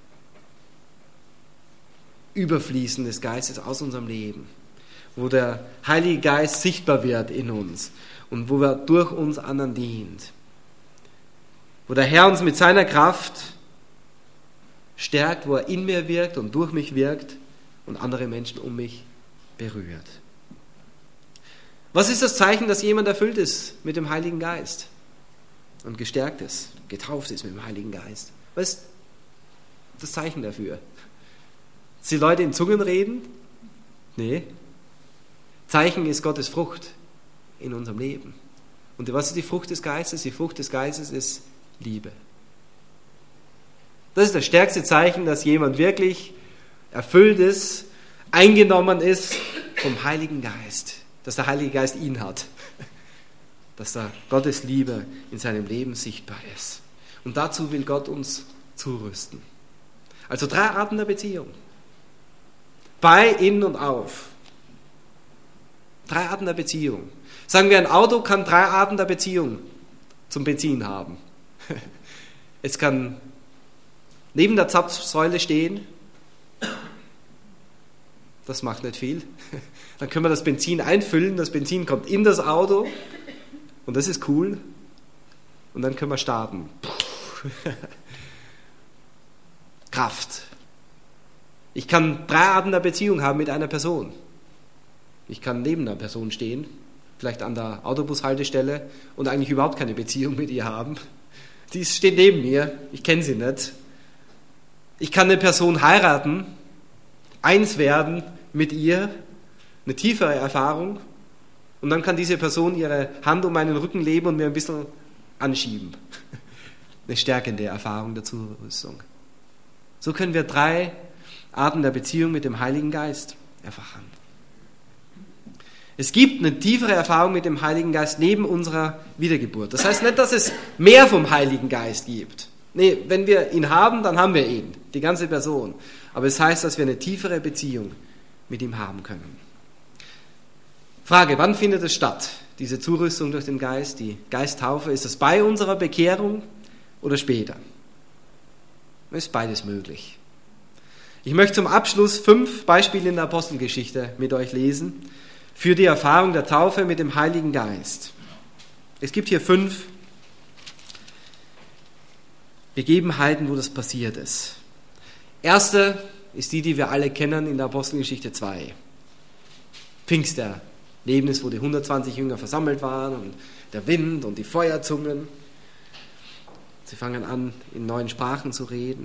Überfließen des Geistes aus unserem Leben, wo der Heilige Geist sichtbar wird in uns und wo er durch uns anderen dient, wo der Herr uns mit seiner Kraft stärkt, wo er in mir wirkt und durch mich wirkt und andere Menschen um mich berührt. Was ist das Zeichen, dass jemand erfüllt ist mit dem Heiligen Geist und gestärkt ist, getauft ist mit dem Heiligen Geist? Was ist das Zeichen dafür? Dass die Leute in Zungen reden? Nee. Zeichen ist Gottes Frucht in unserem Leben. Und was ist die Frucht des Geistes? Die Frucht des Geistes ist Liebe. Das ist das stärkste Zeichen, dass jemand wirklich erfüllt ist, eingenommen ist vom Heiligen Geist. Dass der Heilige Geist ihn hat. Dass da Gottes Liebe in seinem Leben sichtbar ist. Und dazu will Gott uns zurüsten. Also 3 Arten der Beziehung. Bei, in und auf. 3 Arten der Beziehung. Sagen wir, ein Auto kann 3 Arten der Beziehung zum Benzin haben. Es kann neben der Zapfsäule stehen. Das macht nicht viel. Dann können wir das Benzin einfüllen. Das Benzin kommt in das Auto. Und das ist cool. Und dann können wir starten. Kraft. Ich kann 3 Arten der Beziehung haben mit einer Person. Ich kann neben einer Person stehen, vielleicht an der Autobushaltestelle und eigentlich überhaupt keine Beziehung mit ihr haben. Die steht neben mir, ich kenne sie nicht. Ich kann eine Person heiraten, eins werden mit ihr, eine tiefere Erfahrung, und dann kann diese Person ihre Hand um meinen Rücken legen und mir ein bisschen anschieben. Eine stärkende Erfahrung der Zurüstung. So können wir 3 Arten der Beziehung mit dem Heiligen Geist erfahren. Es gibt eine tiefere Erfahrung mit dem Heiligen Geist neben unserer Wiedergeburt. Das heißt nicht, dass es mehr vom Heiligen Geist gibt. Nee, wenn wir ihn haben, dann haben wir ihn, die ganze Person. Aber es heißt, dass wir eine tiefere Beziehung mit ihm haben können. Frage, wann findet es statt, diese Zurüstung durch den Geist, die Geisttaufe? Ist es bei unserer Bekehrung oder später? Es ist beides möglich. Ich möchte zum Abschluss 5 Beispiele in der Apostelgeschichte mit euch lesen für die Erfahrung der Taufe mit dem Heiligen Geist. Es gibt hier 5 Begebenheiten, wo das passiert ist. Erste ist die wir alle kennen in der Apostelgeschichte 2. Pfingsterlebnis, wo die 120 Jünger versammelt waren und der Wind und die Feuerzungen. Sie fangen an, in neuen Sprachen zu reden.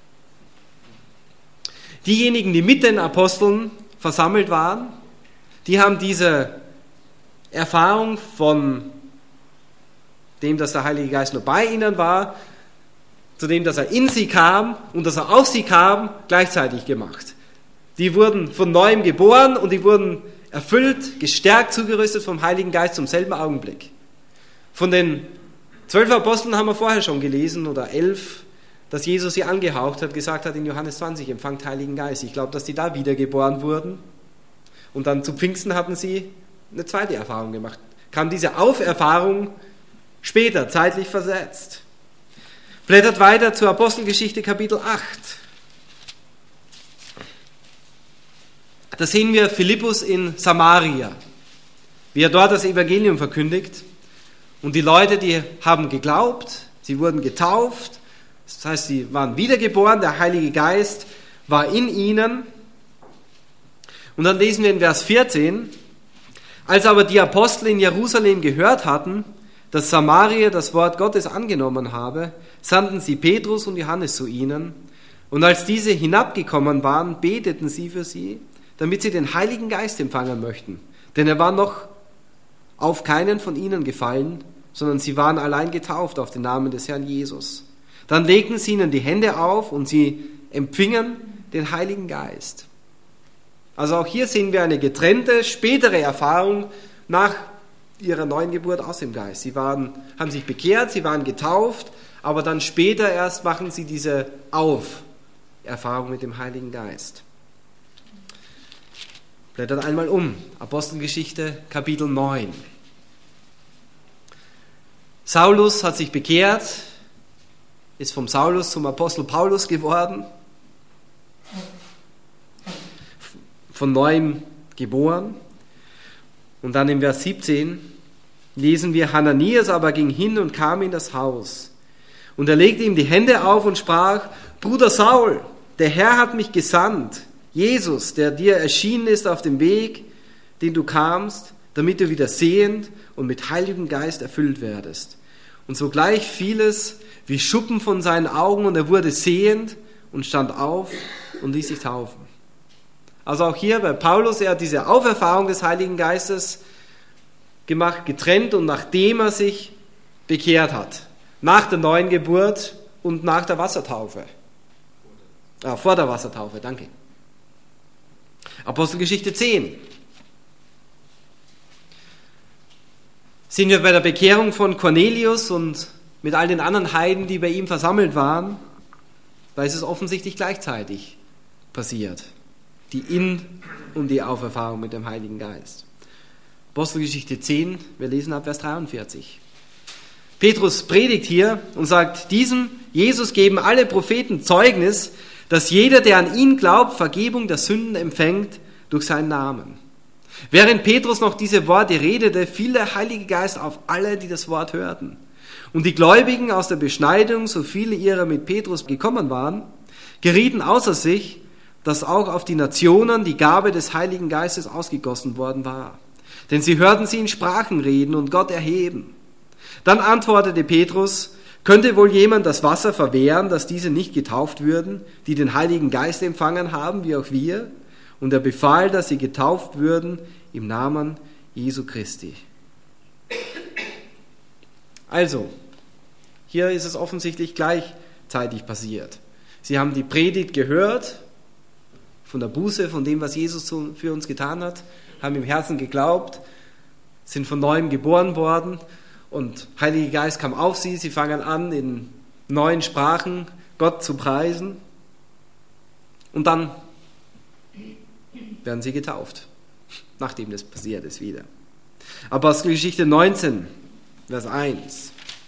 Diejenigen, die mit den Aposteln versammelt waren, die haben diese Erfahrung von dem, dass der Heilige Geist nur bei ihnen war, zu dem, dass er in sie kam und dass er auf sie kam, gleichzeitig gemacht. Die wurden von Neuem geboren und die wurden erfüllt, gestärkt, zugerüstet vom Heiligen Geist zum selben Augenblick. Von den 12 Aposteln haben wir vorher schon gelesen, oder 11, dass Jesus sie angehaucht hat, gesagt hat in Johannes 20, empfangt Heiligen Geist. Ich glaube, dass die da wiedergeboren wurden. Und dann zu Pfingsten hatten sie eine zweite Erfahrung gemacht. Kam diese Auferfahrung später, zeitlich versetzt. Blättert weiter zur Apostelgeschichte Kapitel 8. Da sehen wir Philippus in Samaria, wie er dort das Evangelium verkündigt. Und die Leute, die haben geglaubt, sie wurden getauft, das heißt, sie waren wiedergeboren, der Heilige Geist war in ihnen. Und dann lesen wir in Vers 14, als aber die Apostel in Jerusalem gehört hatten, dass Samaria das Wort Gottes angenommen habe, sandten sie Petrus und Johannes zu ihnen. Und als diese hinabgekommen waren, beteten sie für sie, damit sie den Heiligen Geist empfangen möchten. Denn er war noch auf keinen von ihnen gefallen, sondern sie waren allein getauft auf den Namen des Herrn Jesus. Dann legten sie ihnen die Hände auf und sie empfingen den Heiligen Geist. Also auch hier sehen wir eine getrennte, spätere Erfahrung nach ihrer neuen Geburt aus dem Geist. Sie haben sich bekehrt, sie waren getauft, aber dann später erst machen sie diese Erfahrung mit dem Heiligen Geist. Blättert einmal um, Apostelgeschichte Kapitel 9. Saulus hat sich bekehrt, ist vom Saulus zum Apostel Paulus geworden. von neuem geboren. Und dann im Vers 17 lesen wir, Hananias aber ging hin und kam in das Haus. Und er legte ihm die Hände auf und sprach, Bruder Saul, der Herr hat mich gesandt, Jesus, der dir erschienen ist auf dem Weg, den du kamst, damit du wieder sehend und mit Heiligem Geist erfüllt werdest. Und sogleich fiel es wie Schuppen von seinen Augen und er wurde sehend und stand auf und ließ sich taufen. Also auch hier bei Paulus, er hat diese Auferfahrung des Heiligen Geistes gemacht, getrennt und nachdem er sich bekehrt hat. Nach der neuen Geburt und nach der Wassertaufe. Vor der Wassertaufe, danke. Apostelgeschichte 10. Sind wir bei der Bekehrung von Cornelius und mit all den anderen Heiden, die bei ihm versammelt waren, da ist es offensichtlich gleichzeitig passiert. Die und die Auferfahrung mit dem Heiligen Geist. Apostelgeschichte 10, wir lesen ab Vers 43. Petrus predigt hier und sagt, diesem Jesus geben alle Propheten Zeugnis, dass jeder, der an ihn glaubt, Vergebung der Sünden empfängt durch seinen Namen. Während Petrus noch diese Worte redete, fiel der Heilige Geist auf alle, die das Wort hörten. Und die Gläubigen aus der Beschneidung, so viele ihrer mit Petrus gekommen waren, gerieten außer sich, dass auch auf die Nationen die Gabe des Heiligen Geistes ausgegossen worden war. Denn sie hörten sie in Sprachen reden und Gott erheben. Dann antwortete Petrus, könnte wohl jemand das Wasser verwehren, dass diese nicht getauft würden, die den Heiligen Geist empfangen haben, wie auch wir? Und er befahl, dass sie getauft würden im Namen Jesu Christi. Also, hier ist es offensichtlich gleichzeitig passiert. Sie haben die Predigt gehört, von der Buße, von dem, was Jesus für uns getan hat, haben im Herzen geglaubt, sind von neuem geboren worden und Heiliger Geist kam auf sie, sie fangen an, in neuen Sprachen Gott zu preisen und dann werden sie getauft, nachdem das passiert ist wieder. Apostelgeschichte 19, Vers 1.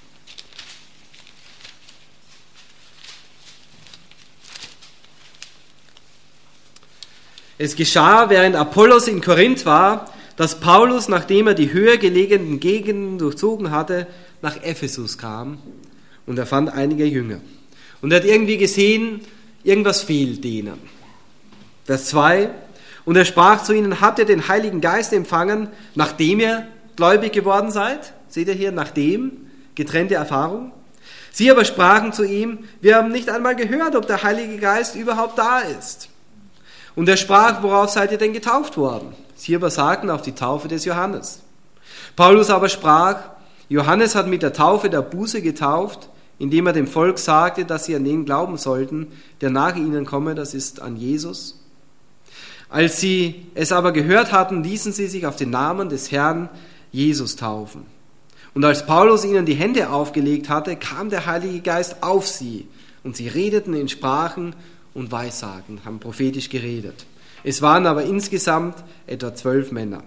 Es geschah, während Apollos in Korinth war, dass Paulus, nachdem er die höher gelegenen Gegenden durchzogen hatte, nach Ephesus kam und er fand einige Jünger. Und er hat irgendwie gesehen, irgendwas fehlt denen. Vers 2. Und er sprach zu ihnen, habt ihr den Heiligen Geist empfangen, nachdem ihr gläubig geworden seid? Seht ihr hier, nachdem, getrennte Erfahrung. Sie aber sprachen zu ihm, wir haben nicht einmal gehört, ob der Heilige Geist überhaupt da ist. Und er sprach, worauf seid ihr denn getauft worden? Sie aber sagten, auf die Taufe des Johannes. Paulus aber sprach, Johannes hat mit der Taufe der Buße getauft, indem er dem Volk sagte, dass sie an den glauben sollten, der nach ihnen komme, das ist an Jesus. Als sie es aber gehört hatten, ließen sie sich auf den Namen des Herrn Jesus taufen. Und als Paulus ihnen die Hände aufgelegt hatte, kam der Heilige Geist auf sie und sie redeten in Sprachen und Weissagten, haben prophetisch geredet. Es waren aber insgesamt etwa 12 Männer.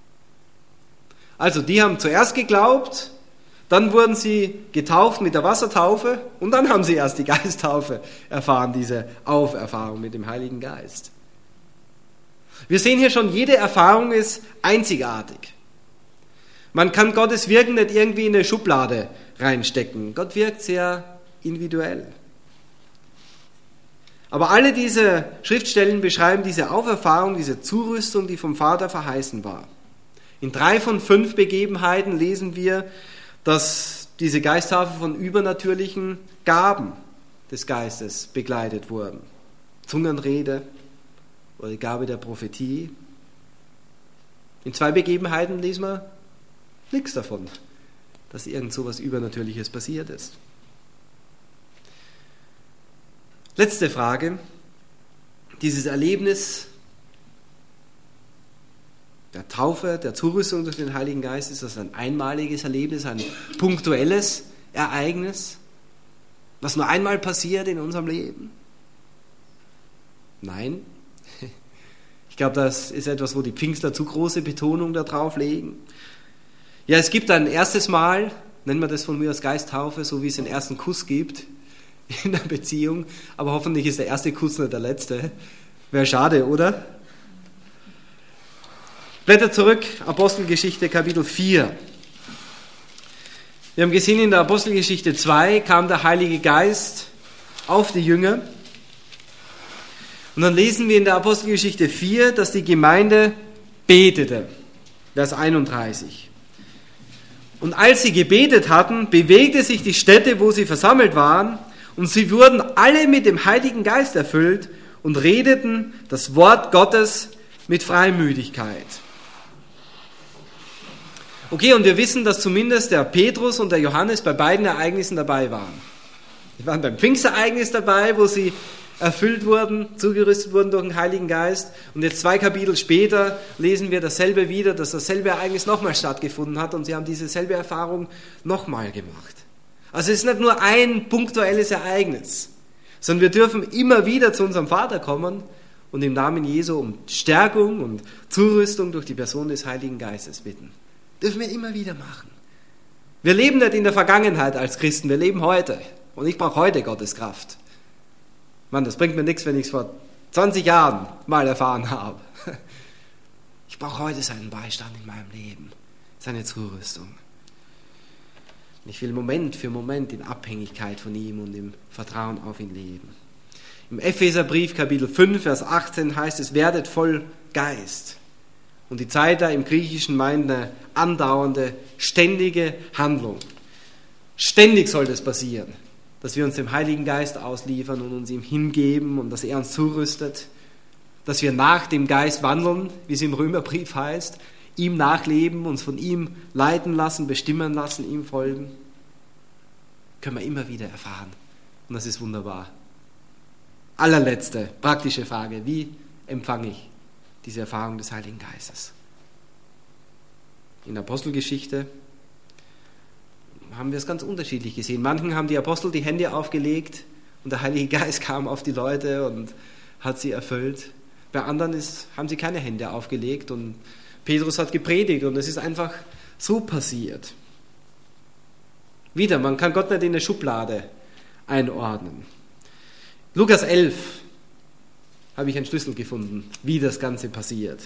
Also die haben zuerst geglaubt, dann wurden sie getauft mit der Wassertaufe und dann haben sie erst die Geisttaufe erfahren, diese Auferfahrung mit dem Heiligen Geist. Wir sehen hier schon, jede Erfahrung ist einzigartig. Man kann Gottes Wirken nicht irgendwie in eine Schublade reinstecken. Gott wirkt sehr individuell. Aber alle diese Schriftstellen beschreiben diese Auferfahrung, diese Zurüstung, die vom Vater verheißen war. In 3 von 5 Begebenheiten lesen wir, dass diese Geisttaufe von übernatürlichen Gaben des Geistes begleitet wurden. Zungenrede oder die Gabe der Prophetie. In 2 Begebenheiten lesen wir nichts davon, dass irgend so etwas Übernatürliches passiert ist. Letzte Frage. Dieses Erlebnis der Taufe, der Zurüstung durch den Heiligen Geist, ist das ein einmaliges Erlebnis, ein punktuelles Ereignis, was nur einmal passiert in unserem Leben? Nein. Ich glaube, das ist etwas, wo die Pfingstler zu große Betonung darauf legen. Ja, es gibt ein erstes Mal, nennen wir das von mir als Geisttaufe, so wie es den ersten Kuss gibt in der Beziehung, aber hoffentlich ist der erste Kuss nicht der letzte. Wäre schade, oder? blätter zurück, Apostelgeschichte Kapitel 4. Wir haben gesehen, in der Apostelgeschichte 2 kam der Heilige Geist auf die Jünger. Und dann lesen wir in der Apostelgeschichte 4, dass die Gemeinde betete. Vers 31. Und als sie gebetet hatten, bewegte sich die Stätte, wo sie versammelt waren, und sie wurden alle mit dem Heiligen Geist erfüllt und redeten das Wort Gottes mit Freimütigkeit. Okay, und wir wissen, dass zumindest der Petrus und der Johannes bei beiden Ereignissen dabei waren. Sie waren beim Pfingstereignis dabei, wo sie erfüllt wurden, zugerüstet wurden durch den Heiligen Geist. Und jetzt 2 Kapitel später lesen wir dasselbe wieder, dass dasselbe Ereignis nochmal stattgefunden hat und sie haben diese selbe Erfahrung nochmal gemacht. Also es ist nicht nur ein punktuelles Ereignis, sondern wir dürfen immer wieder zu unserem Vater kommen und im Namen Jesu um Stärkung und Zurüstung durch die Person des Heiligen Geistes bitten. Dürfen wir immer wieder machen. Wir leben nicht in der Vergangenheit als Christen, wir leben heute. Und ich brauche heute Gottes Kraft. Mann, das bringt mir nichts, wenn ich es vor 20 Jahren mal erfahren habe. Ich brauche heute seinen Beistand in meinem Leben, seine Zurüstung. Ich will Moment für Moment in Abhängigkeit von ihm und im Vertrauen auf ihn leben. Im Epheserbrief Kapitel 5, Vers 18 heißt es, werdet voll Geist. Und die Zeit da im Griechischen meint eine andauernde, ständige Handlung. Ständig soll das passieren, dass wir uns dem Heiligen Geist ausliefern und uns ihm hingeben und dass er uns zurüstet, dass wir nach dem Geist wandeln, wie es im Römerbrief heißt, ihm nachleben, uns von ihm leiten lassen, bestimmen lassen, ihm folgen. Können wir immer wieder erfahren. Und das ist wunderbar. Allerletzte praktische Frage. Wie empfange ich diese Erfahrung des Heiligen Geistes? In der Apostelgeschichte haben wir es ganz unterschiedlich gesehen. Manchen haben die Apostel die Hände aufgelegt und der Heilige Geist kam auf die Leute und hat sie erfüllt. Bei anderen haben sie keine Hände aufgelegt und Petrus hat gepredigt und es ist einfach so passiert. Wieder, man kann Gott nicht in eine Schublade einordnen. Lukas 11 habe ich einen Schlüssel gefunden, wie das Ganze passiert.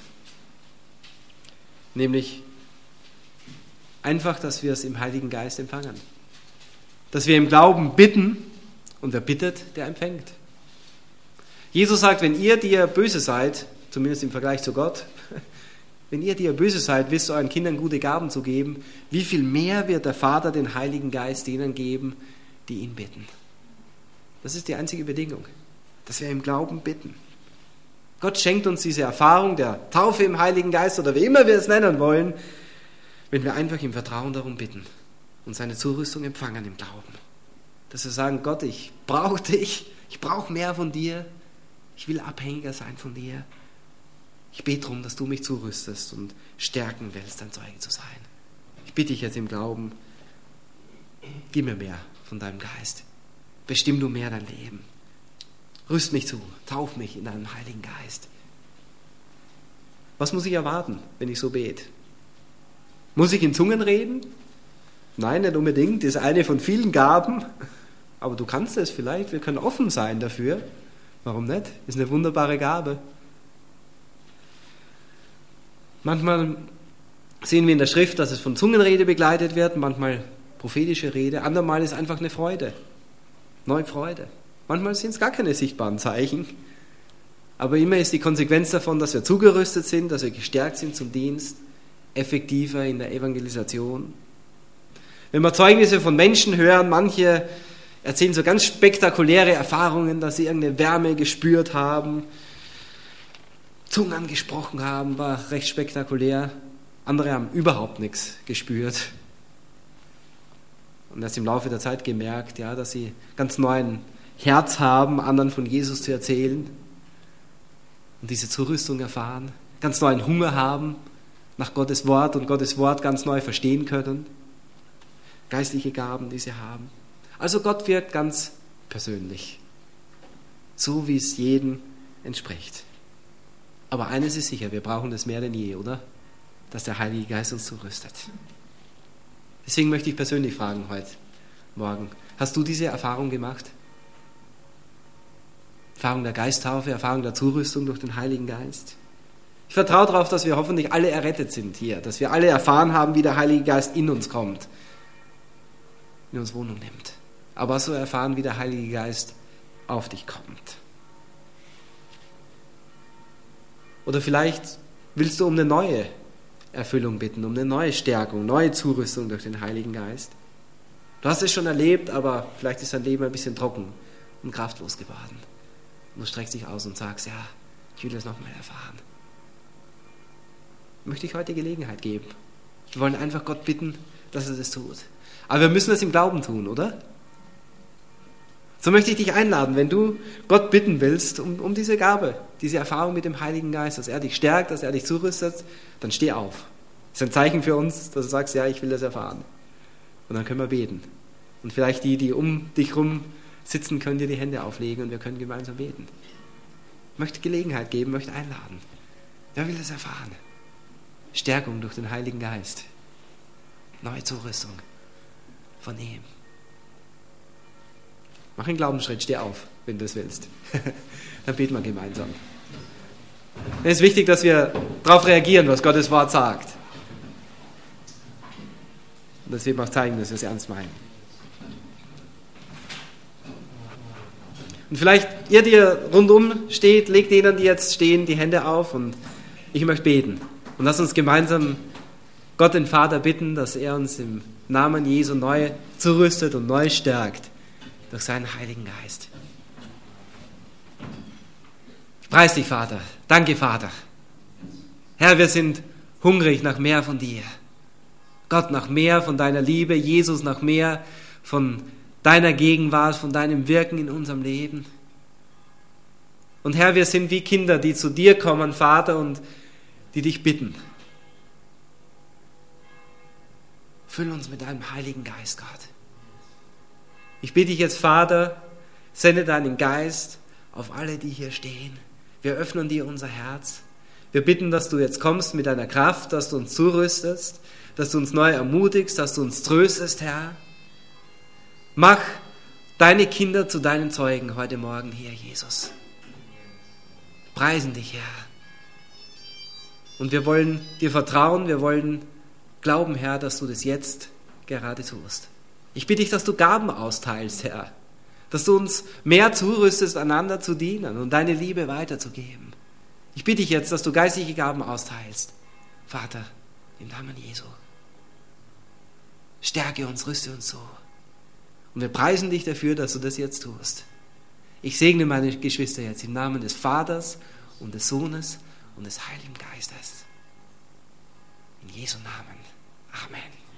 Nämlich einfach, dass wir es im Heiligen Geist empfangen. Dass wir im Glauben bitten und wer bittet, der empfängt. Jesus sagt, wenn ihr, die ihr böse seid, zumindest im Vergleich zu Gott, wenn ihr, die ihr böse seid, wisst, euren Kindern gute Gaben zu geben, wie viel mehr wird der Vater den Heiligen Geist denen geben, die ihn bitten. Das ist die einzige Bedingung, dass wir im Glauben bitten. Gott schenkt uns diese Erfahrung der Taufe im Heiligen Geist oder wie immer wir es nennen wollen, wenn wir einfach im Vertrauen darum bitten und seine Zurüstung empfangen im Glauben. Dass wir sagen, Gott, ich brauche dich, ich brauche mehr von dir, ich will abhängiger sein von dir. Ich bete darum, dass du mich zurüstest und stärken willst, dein Zeuge zu sein. Ich bitte dich jetzt im Glauben, gib mir mehr von deinem Geist. Bestimm du mehr dein Leben. Rüst mich zu, tauf mich in deinem Heiligen Geist. Was muss ich erwarten, wenn ich so bete? Muss ich in Zungen reden? Nein, nicht unbedingt. Das ist eine von vielen Gaben. Aber du kannst es vielleicht. Wir können offen sein dafür. Warum nicht? Ist eine wunderbare Gabe. Manchmal sehen wir in der Schrift, dass es von Zungenrede begleitet wird, manchmal prophetische Rede, andermal ist einfach eine Freude, neue Freude. Manchmal sind es gar keine sichtbaren Zeichen, aber immer ist die Konsequenz davon, dass wir zugerüstet sind, dass wir gestärkt sind zum Dienst, effektiver in der Evangelisation. Wenn wir Zeugnisse von Menschen hören, manche erzählen so ganz spektakuläre Erfahrungen, dass sie irgendeine Wärme gespürt haben, Zungen gesprochen haben, war recht spektakulär. Andere haben überhaupt nichts gespürt. Und erst im Laufe der Zeit gemerkt, ja, dass sie ganz neuen Herz haben, anderen von Jesus zu erzählen und diese Zurüstung erfahren, ganz neuen Hunger haben nach Gottes Wort und Gottes Wort ganz neu verstehen können. Geistliche Gaben, die sie haben. Also Gott wirkt ganz persönlich, so wie es jedem entspricht. Aber eines ist sicher, wir brauchen das mehr denn je, oder? Dass der Heilige Geist uns zurüstet. Deswegen möchte ich persönlich fragen heute Morgen, hast du diese Erfahrung gemacht? Erfahrung der Geisttaufe, Erfahrung der Zurüstung durch den Heiligen Geist? Ich vertraue darauf, dass wir hoffentlich alle errettet sind hier, dass wir alle erfahren haben, wie der Heilige Geist in uns kommt, in uns Wohnung nimmt. Aber so erfahren, wie der Heilige Geist auf dich kommt. Oder vielleicht willst du um eine neue Erfüllung bitten, um eine neue Stärkung, neue Zurüstung durch den Heiligen Geist. Du hast es schon erlebt, aber vielleicht ist dein Leben ein bisschen trocken und kraftlos geworden. Und du streckst dich aus und sagst, ja, ich will das nochmal erfahren. Möchte ich heute Gelegenheit geben. Wir wollen einfach Gott bitten, dass er das tut. Aber wir müssen das im Glauben tun, oder? So möchte ich dich einladen, wenn du Gott bitten willst, um diese Gabe, diese Erfahrung mit dem Heiligen Geist, dass er dich stärkt, dass er dich zurüstet, dann steh auf. Das ist ein Zeichen für uns, dass du sagst, ja, ich will das erfahren. Und dann können wir beten. Und vielleicht die um dich rum sitzen, können dir die Hände auflegen und wir können gemeinsam beten. Ich möchte Gelegenheit geben, möchte einladen. Wer will das erfahren? Stärkung durch den Heiligen Geist. Neue Zurüstung von ihm. Mach einen Glaubensschritt, steh auf, wenn du es willst. Dann beten wir gemeinsam. Es ist wichtig, dass wir darauf reagieren, was Gottes Wort sagt. Und dass wir auch zeigen, dass wir es ernst meinen. Und vielleicht ihr, die rundum steht, legt denen, die jetzt stehen, die Hände auf und ich möchte beten. Und lasst uns gemeinsam Gott, den Vater, bitten, dass er uns im Namen Jesu neu zurüstet und neu stärkt durch seinen Heiligen Geist. Ich preise dich, Vater. Danke, Vater. Herr, wir sind hungrig nach mehr von dir. Gott, nach mehr von deiner Liebe. Jesus, nach mehr von deiner Gegenwart, von deinem Wirken in unserem Leben. Und Herr, wir sind wie Kinder, die zu dir kommen, Vater, und die dich bitten. Füll uns mit deinem Heiligen Geist, Gott. Ich bitte dich jetzt, Vater, sende deinen Geist auf alle, die hier stehen. Wir öffnen dir unser Herz. Wir bitten, dass du jetzt kommst mit deiner Kraft, dass du uns zurüstest, dass du uns neu ermutigst, dass du uns tröstest, Herr. Mach deine Kinder zu deinen Zeugen heute Morgen hier, Jesus. Preisen dich, Herr. Und wir wollen dir vertrauen, wir wollen glauben, Herr, dass du das jetzt gerade tust. Ich bitte dich, dass du Gaben austeilst, Herr. Dass du uns mehr zurüstest, einander zu dienen und deine Liebe weiterzugeben. Ich bitte dich jetzt, dass du geistliche Gaben austeilst. Vater, im Namen Jesu. Stärke uns, rüste uns so. Und wir preisen dich dafür, dass du das jetzt tust. Ich segne meine Geschwister jetzt im Namen des Vaters und des Sohnes und des Heiligen Geistes. In Jesu Namen. Amen.